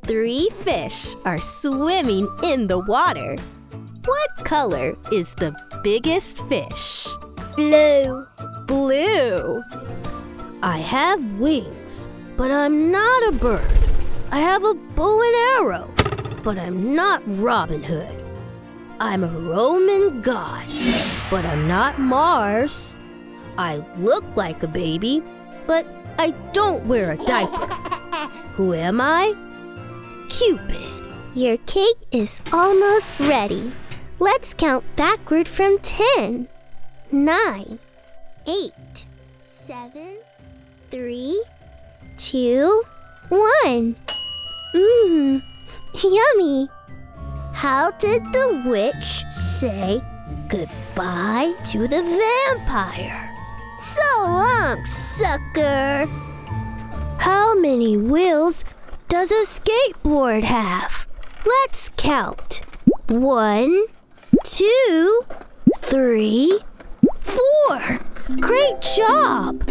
3 fish are swimming in the water. What color is the biggest fish? Blue. Blue. I have wings, but I'm not a bird. I have a bow and arrow, but I'm not Robin Hood. I'm a Roman god, but I'm not Mars. I look like a baby, but I don't wear a diaper. Who am I? Cupid. Your cake is almost ready. Let's count backward from 10. 9, 8, 7, 3, 2, 1. Yummy. How did the witch say goodbye to the vampire? So long, sucker. How many wheels does a skateboard have? Let's count. 1, 2, 3, 4. Great job!